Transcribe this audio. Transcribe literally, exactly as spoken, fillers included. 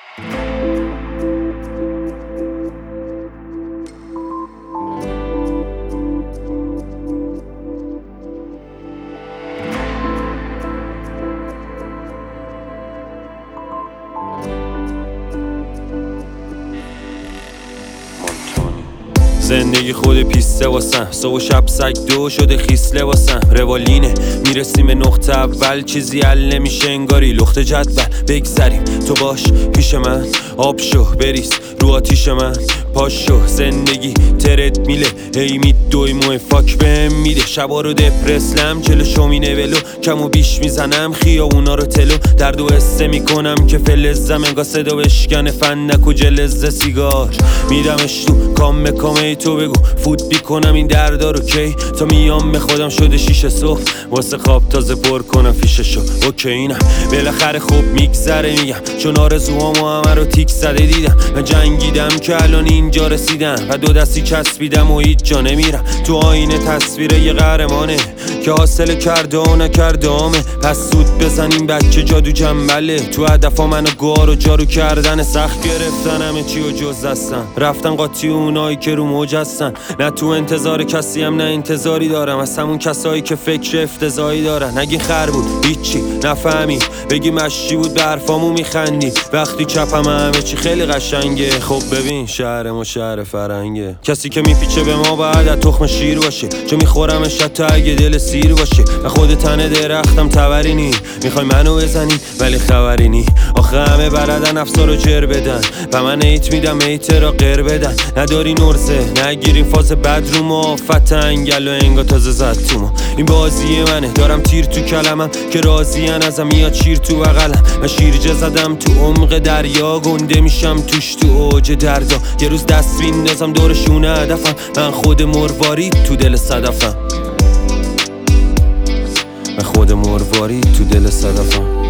زندگی خود پیسته واسم، صبح و شب سگ دو شده خیسله واسم. روالینه میرسیم به نقطه اول، چیزی حل نمیشه انگاری لخت جدول. بگذریم تو باش پیش من، آب شو بریز رو آتیش من. پاشو زندگی ترد میله، هی می دوی موه فاک بهم میده. شبا رو دپرسلم جلو شومینه ولو، کم و بیش میزنم خیابونا رو تلو. درد و حسه میکنم که فلزم، انگاه صدا بشکنه فندک و جلزه سیگار. میدمش تو کام کامه تو بگو فوت بیکنم این دردا رو کی. تا میام به خودم شده شیشه صبح، واسه خواب تازه پر کنم فیششو. اوکی اینم بالاخره خوب میگذره میگم، چون آرزوهامو همه رو تیک زده دیدم. من جنگیدم که الان اینجا رسیدم و دو دستی چسبیدم و هیچ جا نمیرم. تو آینه تصویر یه قهرمانه که حاصل کرده و نکرده آمه. پس سود بزنیم بچه جادو جنبله، تو هدفا منو گار و جارو کردن. سخت گرفتن همه چی و جز دستن، رفتن قاطی اونایی که رو موج هستن. نه تو انتظار کسی هم نه انتظاری دارم از همون کسایی که فکر افتضاحی دارن. نگی خر بود هیچی نفهمی، بگی مشی بود به حرفامو میخندی. وقتی چپم همه چی خیلی قشنگه، خب ببین شهر ما شهر فرنگه. کسی که میپیچه به ما باید از تخم شیر باشه، چون میخورمش حتی اگه دل سیر باشه. و خود تنه درختم تبرینی، میخوای منو بزنی ولی خبرینی. آخه همه بردن افسار رو جر بدن و من ایت میدم ایت را غیر بدن. نداری نرزه نگیریم فاز بد رو ما، آفت انگل و انگا تازه زد تو ما. این بازی منه دارم تیر تو کلمم که راضیان ازم، یا چیر تو بغلم. من شیرجه زدم تو عمق دریا، گنده میشم توش تو اوج دردا. یه روز دست بیندازم دور شونه هدفم، من خود مروارید تو دل صدفم. من خود مروارید تو دل صدفم.